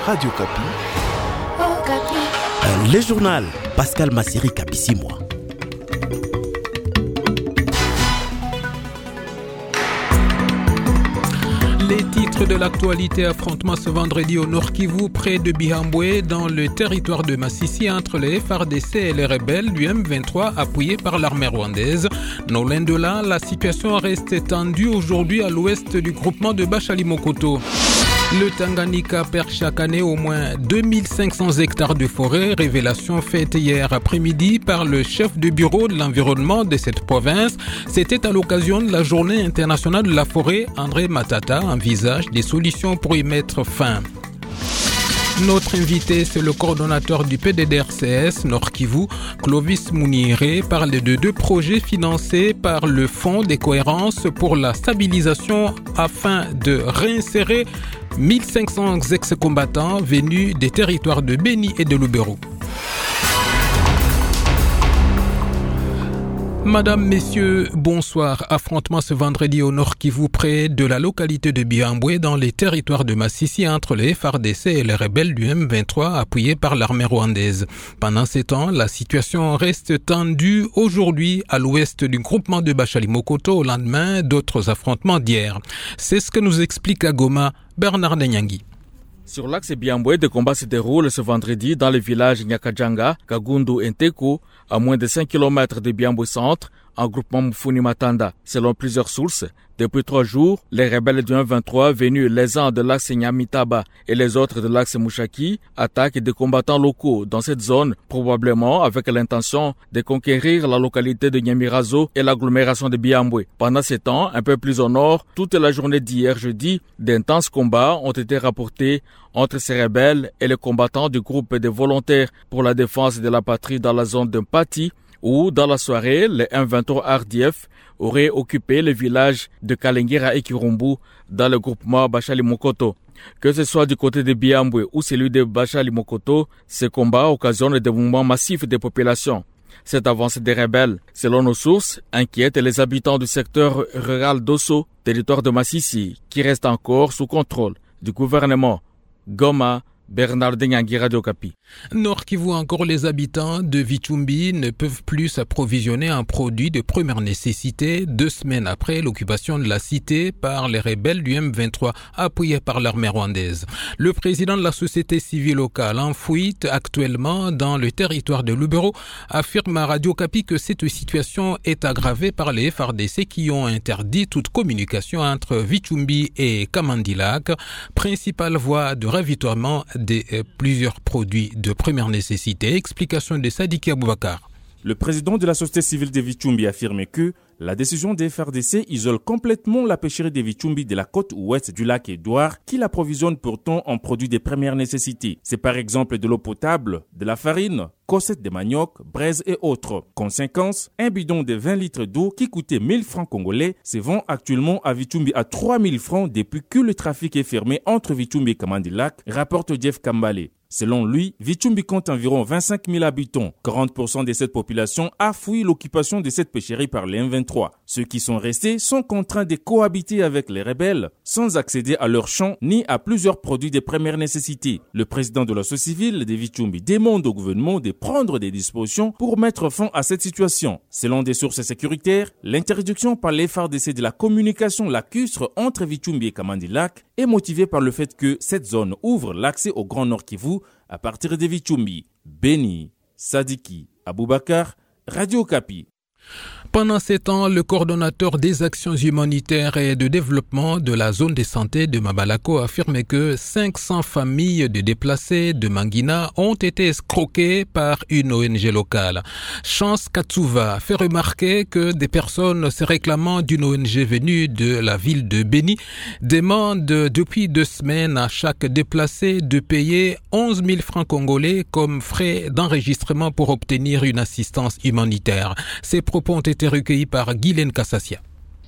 Radio Kapi. Oh, Kapi. Le journal Pascal Massiri Kapissimwa. Les titres de l'actualité: affrontement ce vendredi au Nord Kivu, près de Bihambwe, dans le territoire de Massissi, entre les FARDC et les rebelles du M23 appuyés par l'armée rwandaise. Non loin de là, la situation reste tendue aujourd'hui à l'ouest du groupement de Bachali-Mokoto. Le Tanganyika perd chaque année au moins 2500 hectares de forêt, révélation faite hier après-midi par le chef de bureau de l'environnement de cette province. C'était à l'occasion de la journée internationale de la forêt. André Matata envisage des solutions pour y mettre fin. Notre invité, c'est le coordonnateur du PDDRCS Nord Kivu, Clovis Mouniré, parle de 2 projets financés par le Fonds des cohérences pour la stabilisation afin de réinsérer 1500 ex-combattants venus des territoires de Béni et de Lubero. Madame, messieurs, bonsoir. Affrontement ce vendredi au Nord Kivu, près de la localité de Bihambwe, dans les territoires de Massissi, entre les FARDC et les rebelles du M23 appuyés par l'armée rwandaise. Pendant ces temps, la situation reste tendue aujourd'hui à l'ouest du groupement de Bachali-Mokoto au lendemain d'autres affrontements d'hier. C'est ce que nous explique à Goma Bernard Nyangi. Sur l'axe Bihambwe, des combats se déroulent ce vendredi dans les villages Nyakajanga, Kagundu et Nteko, à moins de 5 km de Bihambwe centre, en groupement Mufuni Matanda. Selon plusieurs sources, depuis 3 jours, les rebelles du M23 venus les uns de l'axe Nyamitaba et les autres de l'axe Mushaki attaquent des combattants locaux dans cette zone, probablement avec l'intention de conquérir la localité de Nyamirazo et l'agglomération de Bihambwe. Pendant ce temps, un peu plus au nord, toute la journée d'hier jeudi, d'intenses combats ont été rapportés entre ces rebelles et les combattants du groupe des volontaires pour la défense de la patrie dans la zone de Mpati, où, dans la soirée, les M23 RDF auraient occupé le village de Kalengira et Kirumbu dans le groupement Bachali-Mokoto. Que ce soit du côté de Bihambwe ou celui de Bachali-Mokoto, ces combats occasionnent des mouvements massifs des populations. Cette avancée des rebelles, selon nos sources, inquiète les habitants du secteur rural d'Osso, territoire de Massissi, qui reste encore sous contrôle du gouvernement. Goma, Bernard Nyangi, Radio Kapi. Nord Kivu, encore les habitants de Vichumbi ne peuvent plus s'approvisionner en produits de première nécessité 2 semaines après l'occupation de la cité par les rebelles du M23 appuyés par l'armée rwandaise. Le président de la société civile locale en fuite actuellement dans le territoire de Lubero affirme à Radio Kapi que cette situation est aggravée par les FARDC qui ont interdit toute communication entre Vichumbi et Kamandilak, principale voie de ravitaillement de plusieurs produits de première nécessité. Explication de Sadiki Aboubakar. Le président de la société civile de Vichumbi affirme que la décision des FARDC isole complètement la pêcherie de Vichumbi de la côte ouest du lac Édouard qui l'approvisionne pourtant en produits de première nécessité. C'est par exemple de l'eau potable, de la farine, cossettes de manioc, braises et autres. Conséquence, un bidon de 20 litres d'eau qui coûtait 1000 francs congolais se vend actuellement à Vichumbi à 3000 francs depuis que le trafic est fermé entre Vichumbi et Kamandilak, rapporte Jeff Kambale. Selon lui, Vichumbi compte environ 25 000 habitants. 40% de cette population a fui l'occupation de cette pêcherie par les M23. Ceux qui sont restés sont contraints de cohabiter avec les rebelles sans accéder à leurs champs ni à plusieurs produits de première nécessité. Le président de la société civile de Vichumbi demande au gouvernement de prendre des dispositions pour mettre fin à cette situation. Selon des sources sécuritaires, l'interdiction par les FARDC de la communication lacustre entre Vichumbi et Kamandilak est motivée par le fait que cette zone ouvre l'accès au Grand Nord Kivu à partir de Vichumbi. Béni, Sadiki, Aboubakar, Radio Kapi. Pendant ces temps, le coordonnateur des actions humanitaires et de développement de la zone de santé de Mabalako affirme que 500 familles de déplacés de Mangina ont été escroquées par une ONG locale. Chance Katsuva fait remarquer que des personnes se réclamant d'une ONG venue de la ville de Béni demandent depuis 2 semaines à chaque déplacé de payer 11 000 francs congolais comme frais d'enregistrement pour obtenir une assistance humanitaire. Ces propos ont été recueillis par Guylaine Kassassia.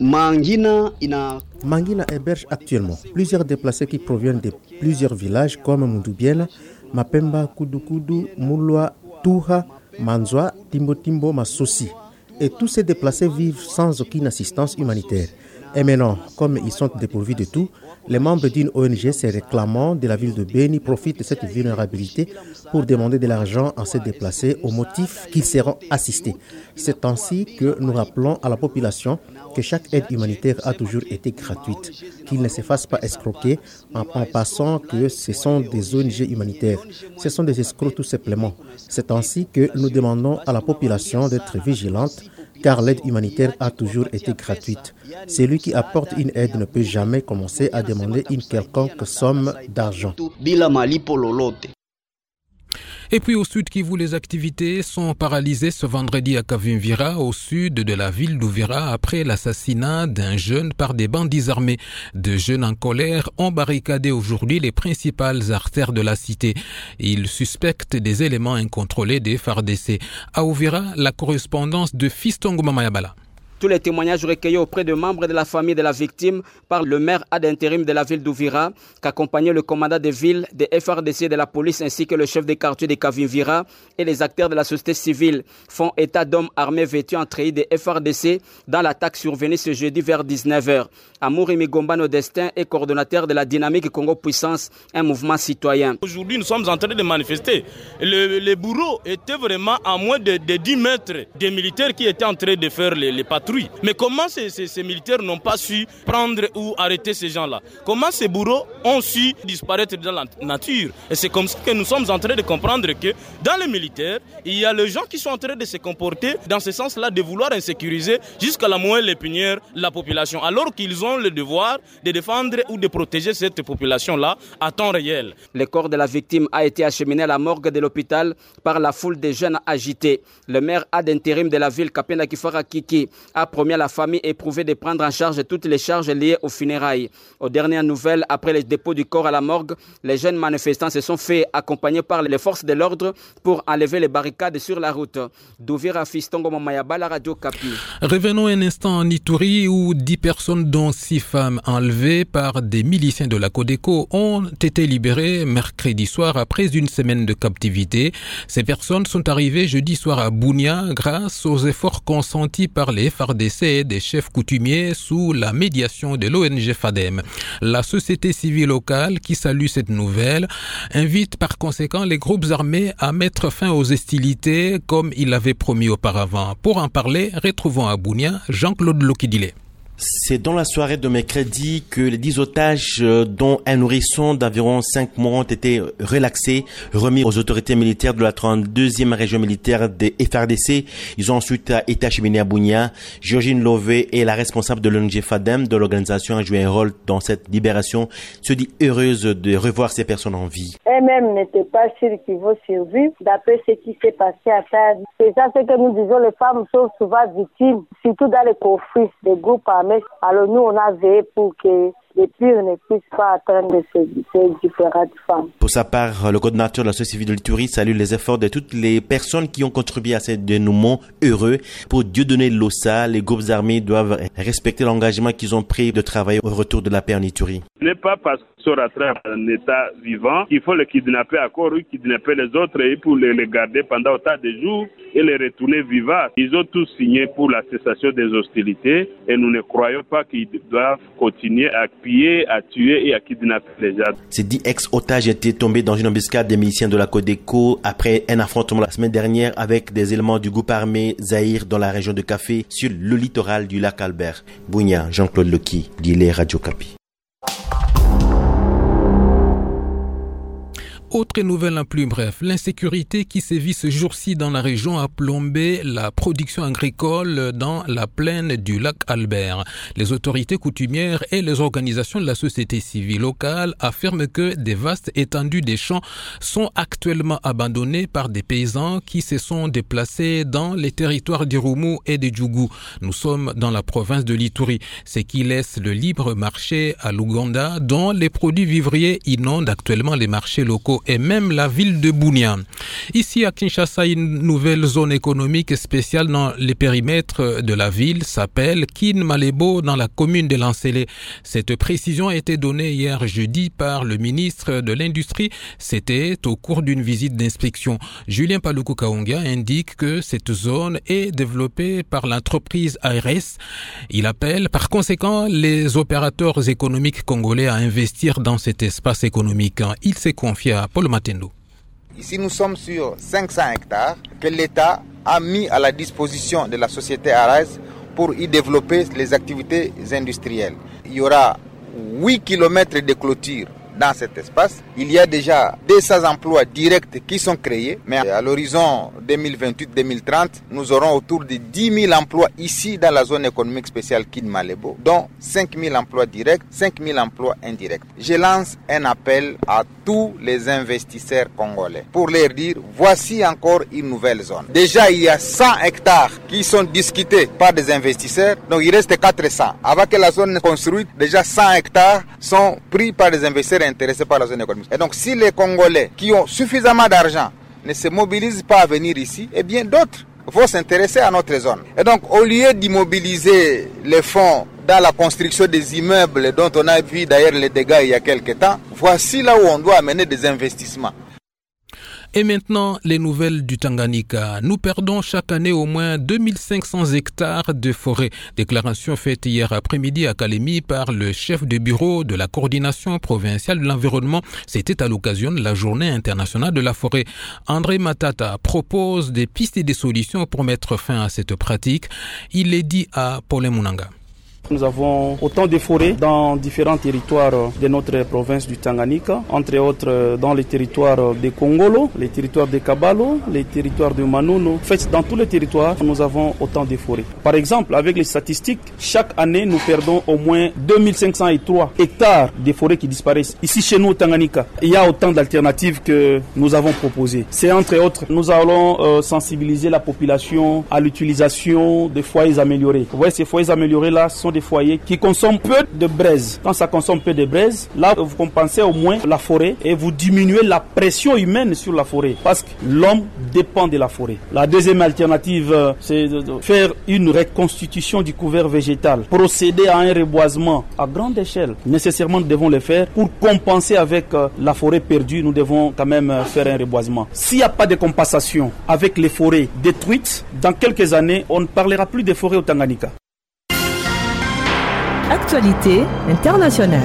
Mangina héberge actuellement plusieurs déplacés qui proviennent de plusieurs villages comme Mundoubiela, Mapemba, Kudukudu, Moulwa, Touha, Manzwa, Timbo, Massosi. Et tous ces déplacés vivent sans aucune assistance humanitaire. Et maintenant, comme ils sont dépourvus de tout, Les membres d'une ONG se réclamant de la ville de Beni profitent de cette vulnérabilité pour demander de l'argent à se déplacer au motif qu'ils seront assistés. C'est ainsi que nous rappelons à la population que chaque aide humanitaire a toujours été gratuite, qu'ils ne se fassent pas escroquer en pensant que ce sont des ONG humanitaires. Ce sont des escrocs tout simplement. C'est ainsi que nous demandons à la population d'être vigilante car l'aide humanitaire a toujours été gratuite. Celui qui apporte une aide ne peut jamais commencer à demander une quelconque somme d'argent. Et puis au sud Kivu, les activités sont paralysées ce vendredi à Kavimvira, au sud de la ville d'Uvira, après l'assassinat d'un jeune par des bandits armés. Deux jeunes en colère ont barricadé aujourd'hui les principales artères de la cité. Ils suspectent des éléments incontrôlés des FARDC. À Uvira, la correspondance de Fistongo Mamayabala. Tous les témoignages recueillis auprès de membres de la famille de la victime par le maire ad intérim de la ville d'Uvira, qu'accompagnait le commandant de ville, des FARDC et de la police, ainsi que le chef des quartiers de Kavimvira et les acteurs de la société civile, font état d'hommes armés vêtus en treillis des FARDC dans l'attaque survenue ce jeudi vers 19h. Amour Migomba Nodestin est coordonnateur de la Dynamique Congo Puissance, un mouvement citoyen. Aujourd'hui, nous sommes en train de manifester. Les bourreaux étaient vraiment à moins de 10 mètres des militaires qui étaient en train de faire les patrouilles. Mais comment ces militaires n'ont pas su prendre ou arrêter ces gens-là? Comment ces bourreaux ont su disparaître dans la nature? Et c'est comme ça que nous sommes en train de comprendre que dans les militaires, il y a les gens qui sont en train de se comporter dans ce sens-là, de vouloir insécuriser jusqu'à la moelle l'épinière la population, alors qu'ils ont le devoir de défendre ou de protéger cette population-là à temps réel. Le corps de la victime a été acheminé à la morgue de l'hôpital par la foule de jeunes agités. Le maire ad intérim de la ville, Kapenda Kifara Kiki, a promis à la famille éprouvée de prendre en charge toutes les charges liées aux funérailles. Aux dernières nouvelles, après le dépôt du corps à la morgue, les jeunes manifestants se sont fait accompagner par les forces de l'ordre pour enlever les barricades sur la route. D'Uvira, Fistongo Mamayaba, la radio Kapi. Revenons un instant en Ituri où 10 personnes, dont 6 femmes enlevées par des miliciens de la Codeco, ont été libérées mercredi soir après une semaine de captivité. Ces personnes sont arrivées jeudi soir à Bunia grâce aux efforts consentis par les FARDC et des chefs coutumiers sous la médiation de l'ONG FADEM. La société civile locale, qui salue cette nouvelle, invite par conséquent les groupes armés à mettre fin aux hostilités comme il l'avait promis auparavant. Pour en parler, retrouvons à Bunia Jean-Claude Lokidile. C'est dans la soirée de mercredi que les 10 otages, dont un nourrisson d'environ 5 mois, ont été relaxés, remis aux autorités militaires de la 32e région militaire des FARDC. Ils ont ensuite été acheminés à Bunia. Georgine Lové est la responsable de l'ONG FADEM, de l'organisation, a joué un rôle dans cette libération, se dit heureuse de revoir ces personnes en vie. Elles-mêmes n'étaient pas sûres qu'ils vont survivre, d'après ce qui s'est passé à Tchad. C'est ça ce que nous disons, les femmes sont souvent victimes, surtout dans les conflits des groupes armés. Alors nous, on a veillé pour que les pires ne puissent pas atteindre ces différentes femmes. Pour sa part, le coordinateur de la société civile de l'Ituri salue les efforts de toutes les personnes qui ont contribué à ce dénouement heureux. Pour Dieudonné Lossa, les groupes armés doivent respecter l'engagement qu'ils ont pris de travailler au retour de la paix en Ituri. Ce n'est pas parce qu'ils sont rentrés en état vivant qu'il faut les kidnapper encore ou kidnapper les autres et pour les garder pendant autant de jours et les retourner vivants. Ils ont tous signé pour la cessation des hostilités et nous ne croyons pas qu'ils doivent continuer à piller, à tuer et à kidnapper les gens. Ces 10 ex-otages étaient tombés dans une embuscade des miliciens de la Codeco après un affrontement la semaine dernière avec des éléments du groupe armé Zahir dans la région de Café sur le littoral du lac Albert. Bounia, Jean-Claude Loki, Dile Radio Capi. Autre nouvelle en plus bref, l'insécurité qui sévit ce jour-ci dans la région a plombé la production agricole dans la plaine du lac Albert. Les autorités coutumières et les organisations de la société civile locale affirment que des vastes étendues des champs sont actuellement abandonnées par des paysans qui se sont déplacés dans les territoires d'Irumu et de Djougou. Nous sommes dans la province de l'Ituri, ce qui laisse le libre marché à l'Ouganda dont les produits vivriers inondent actuellement les marchés locaux. Kongolo et même la ville de Bunia. Ici à Kinshasa, une nouvelle zone économique spéciale dans les périmètres de la ville s'appelle Kin Malebo dans la commune de Lansele. Cette précision a été donnée hier jeudi par le ministre de l'Industrie. C'était au cours d'une visite d'inspection. Julien Paluku Kaongia indique que cette zone est développée par l'entreprise ARS. Il appelle par conséquent les opérateurs économiques congolais à investir dans cet espace économique. Il s'est confié à Paul Matendo. Ici, nous sommes sur 500 hectares que l'État a mis à la disposition de la société ARS pour y développer les activités industrielles. Il y aura 8 km de clôture dans cet espace. Il y a déjà 200 emplois directs qui sont créés, mais à l'horizon 2028-2030, nous aurons autour de 10 000 emplois ici dans la zone économique spéciale Kin Malebo, dont 5 000 emplois directs, 5 000 emplois indirects. Je lance un appel à tous les investisseurs congolais pour leur dire, voici encore une nouvelle zone. Déjà, il y a 100 hectares qui sont discutés par des investisseurs, donc il reste 400. Avant que la zone soit construite, déjà 100 hectares sont pris par des investisseurs intéressés par la zone économique. Et donc, si les Congolais qui ont suffisamment d'argent ne se mobilisent pas à venir ici, eh bien d'autres vont s'intéresser à notre zone. Et donc, au lieu d'immobiliser les fonds dans la construction des immeubles dont on a vu d'ailleurs les dégâts il y a quelques temps, voici là où on doit amener des investissements. Et maintenant, les nouvelles du Tanganyika. Nous perdons chaque année au moins 2500 hectares de forêt. Déclaration faite hier après-midi à Kalemi par le chef de bureau de la coordination provinciale de l'environnement. C'était à l'occasion de la journée internationale de la forêt. André Matata propose des pistes et des solutions pour mettre fin à cette pratique. Il est dit à Paulin Munanga. Nous avons autant de forêts dans différents territoires de notre province du Tanganyika, entre autres dans les territoires de Kongolo, les territoires de Kabalo, les territoires de Manono. En fait, dans tous les territoires, nous avons autant de forêts. Par exemple, avec les statistiques, chaque année, nous perdons au moins 2503 hectares de forêts qui disparaissent. Ici, chez nous, au Tanganyika, il y a autant d'alternatives que nous avons proposées. C'est entre autres, nous allons sensibiliser la population à l'utilisation des foyers améliorés. Vous voyez, ces foyers améliorés-là sont des foyers qui consomment peu de braise. Quand ça consomme peu de braise, là vous compensez au moins la forêt et vous diminuez la pression humaine sur la forêt parce que l'homme dépend de la forêt. La deuxième alternative, c'est de faire une reconstitution du couvert végétal, procéder à un reboisement à grande échelle. Nécessairement, nous devons le faire pour compenser avec la forêt perdue. Nous devons quand même faire un reboisement. S'il n'y a pas de compensation avec les forêts détruites, dans quelques années, on ne parlera plus des forêts au Tanganyika. Actualité internationale.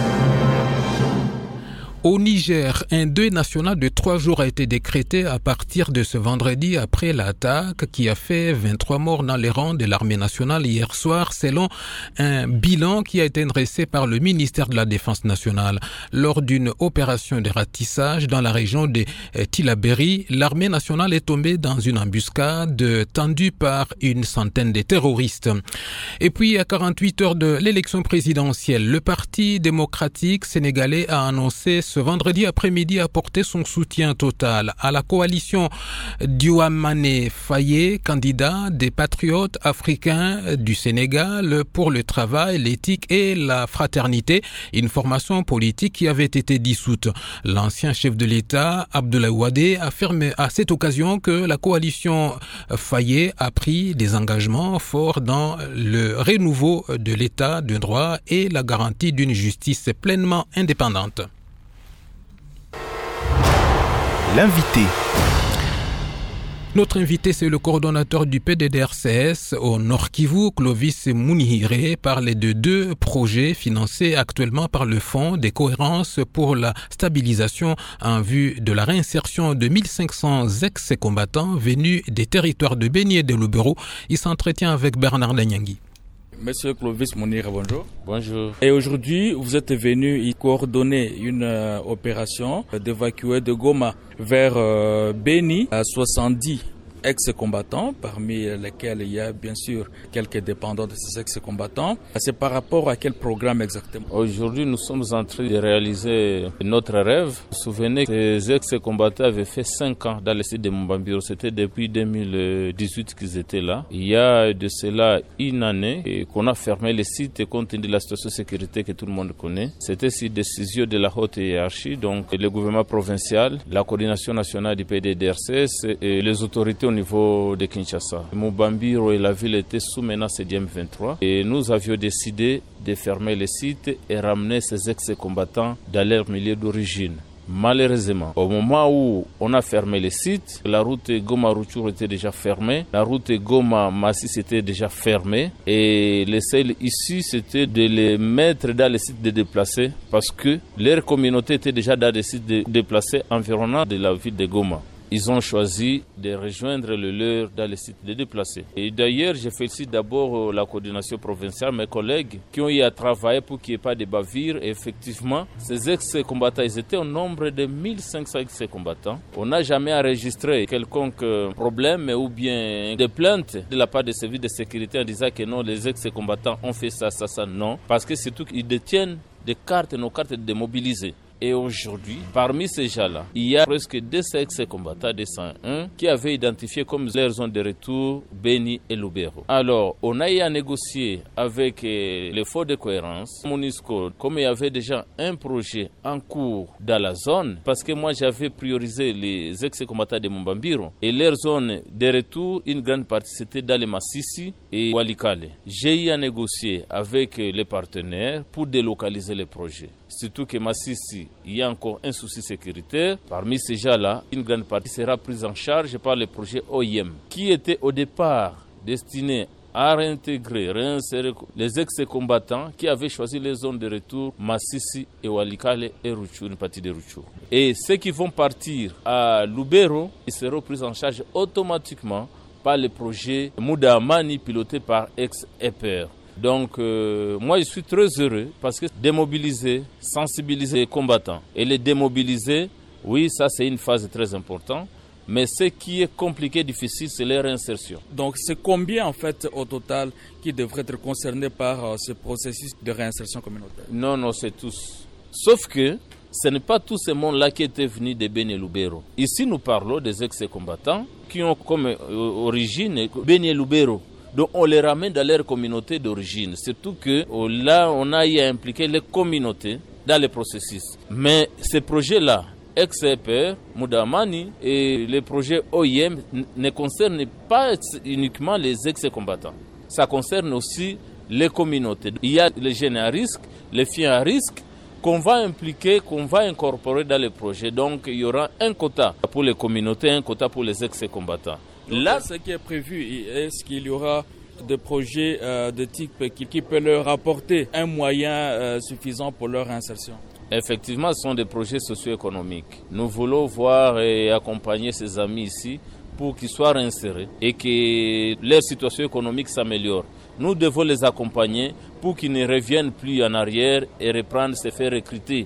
Au Niger, un deuil national de 3 jours a été décrété à partir de ce vendredi après l'attaque qui a fait 23 morts dans les rangs de l'armée nationale hier soir, selon un bilan qui a été dressé par le ministère de la Défense nationale. Lors d'une opération de ratissage dans la région de Tillabéri, l'armée nationale est tombée dans une embuscade tendue par une centaine de terroristes. Et puis, à 48 heures de l'élection présidentielle, le Parti démocratique sénégalais a annoncé ce vendredi après-midi apporter son soutien total à la coalition Diomaye Faye, candidat des patriotes africains du Sénégal pour le travail, l'éthique et la fraternité, une formation politique qui avait été dissoute. L'ancien chef de l'État, Abdoulaye Wade, affirme à cette occasion que la coalition Faye a pris des engagements forts dans le renouveau de l'État de droit et la garantie d'une justice pleinement indépendante. L'invité. Notre invité, c'est le coordonnateur du PDDRCS au Nord Kivu, Clovis Mounihire, parle de 2 projets financés actuellement par le Fonds des cohérences pour la stabilisation en vue de la réinsertion de 1500 ex-combattants venus des territoires de Beni et de Lubero. Il s'entretient avec Bernard Danyangui. Monsieur Clovis Mounihire, bonjour. Bonjour. Et aujourd'hui, vous êtes venu y coordonner une opération d'évacuer de Goma vers Beni à 70 ex-combattants, parmi lesquels il y a bien sûr quelques dépendants de ces ex-combattants. C'est par rapport à quel programme exactement? Aujourd'hui, nous sommes en train de réaliser notre rêve. Vous vous souvenez que les ex-combattants avaient fait 5 ans dans le site de Mubambiro. C'était depuis 2018 qu'ils étaient là. Il y a de cela une année qu'on a fermé le site compte tenu de la situation de sécurité que tout le monde connaît. C'était sur décision de la haute hiérarchie, donc le gouvernement provincial, la coordination nationale du PDDRCS et les autorités au niveau de Kinshasa. Mubambiro et la ville étaient sous menace du M23 et nous avions décidé de fermer le site et ramener ces ex-combattants dans leur milieu d'origine. Malheureusement, au moment où on a fermé le site, la route Goma-Rutshuru était déjà fermée, la route Goma-Masisi était déjà fermée et le seul issue c'était de les mettre dans les sites de déplacés parce que leur communauté était déjà dans des sites de déplacés environnants de la ville de Goma. Ils ont choisi de rejoindre le leur dans les sites de déplacés. Et d'ailleurs, je félicite d'abord la coordination provinciale, mes collègues qui ont eu à travailler pour qu'il n'y ait pas de bavures. Et effectivement, ces ex-combattants, ils étaient au nombre de 1500 ex-combattants. On n'a jamais enregistré quelconque problème ou bien des plaintes de la part des services de sécurité en disant que non, les ex-combattants ont fait ça, non. Parce que surtout qu'ils détiennent des cartes, nos cartes démobilisées. Et aujourd'hui, parmi ces gens-là, il y a presque 200 ex-combattants de 101 qui avaient identifié comme leur zone de retour Beni et Lubero. Alors, on a eu à négocier avec les forces de cohérence, MONUSCO, comme il y avait déjà un projet en cours dans la zone, parce que moi j'avais priorisé les ex-combattants de Mubambiro et leur zone de retour, une grande partie c'était dans les Masisi et Walikale. J'ai eu à négocier avec les partenaires pour délocaliser les projets. Surtout que Masisi, il y a encore un souci sécuritaire. Parmi ces gens-là, une grande partie sera prise en charge par le projet OIM, qui était au départ destiné à réinsérer les ex-combattants qui avaient choisi les zones de retour Masisi et Walikale et Rutshuru, une partie de Rutshuru. Et ceux qui vont partir à Lubero, ils seront pris en charge automatiquement par le projet Mudamani piloté par ex-EPR. Donc, moi, je suis très heureux parce que démobiliser, sensibiliser les combattants et les démobiliser, oui, ça, c'est une phase très importante. Mais ce qui est compliqué, difficile, c'est leur réinsertion. Donc, c'est combien, en fait, au total, qui devraient être concernés par ce processus de réinsertion communautaire? Non, c'est tous. Sauf que ce n'est pas tout ce monde-là qui était venu de Beni et Lubero. Ici, nous parlons des ex-combattants qui ont comme origine Beni et Lubero. Donc on les ramène dans leur communauté d'origine. Surtout que là, on a eu à impliquer les communautés dans le processus. Mais ces projets-là, ex-EPR, Mudamani et les projets OIM ne concernent pas uniquement les ex-combattants. Ça concerne aussi les communautés. Il y a les jeunes à risque, les filles à risque, qu'on va impliquer, qu'on va incorporer dans les projets. Donc il y aura un quota pour les communautés, un quota pour les ex-combattants. Là, ce qui est prévu, est-ce qu'il y aura des projets de type qui peut leur apporter un moyen suffisant pour leur insertion? Effectivement, ce sont des projets socio-économiques. Nous voulons voir et accompagner ces amis ici pour qu'ils soient réinsérés et que leur situation économique s'améliore. Nous devons les accompagner pour qu'ils ne reviennent plus en arrière et reprendre se faire recruter.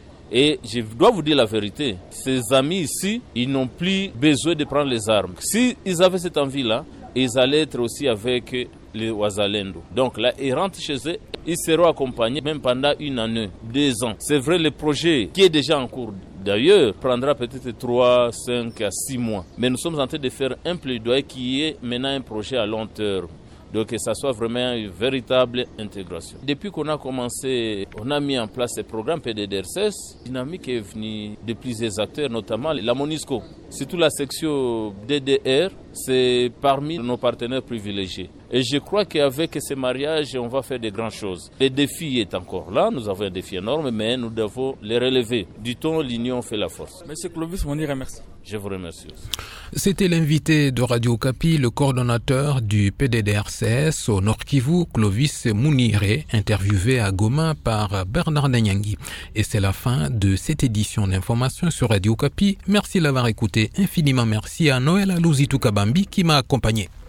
Et je dois vous dire la vérité, ces amis ici, ils n'ont plus besoin de prendre les armes. S'ils avaient cette envie-là, ils allaient être aussi avec les Wazalendo. Donc là, ils rentrent chez eux, ils seront accompagnés même pendant 1 année, 2 ans. C'est vrai, le projet qui est déjà en cours, d'ailleurs, prendra peut-être 3, 5 à 6 mois. Mais nous sommes en train de faire un plaidoyer qui est maintenant un projet à long terme. Donc que ça soit vraiment une véritable intégration. Depuis qu'on a commencé, on a mis en place ce programme PDDRCS, dynamique est venue de plusieurs acteurs, notamment la MONUSCO. Surtout la section DDR, c'est parmi nos partenaires privilégiés. Et je crois qu'avec ces mariages, on va faire de grandes choses. Le défi est encore là, nous avons un défi énorme, mais nous devons les relever. Dit-on, l'union fait la force. Monsieur Clovis Mouniré, merci. Je vous remercie aussi. C'était l'invité de Radio Okapi, le coordonnateur du PDDRCS au Nord Kivu, Clovis Mouniré, interviewé à Goma par Bernard Nyangi. Et c'est la fin de cette édition d'information sur Radio Okapi. Merci de l'avoir écouté. Infiniment merci à Noël Alouzitou Kabambi qui m'a accompagné.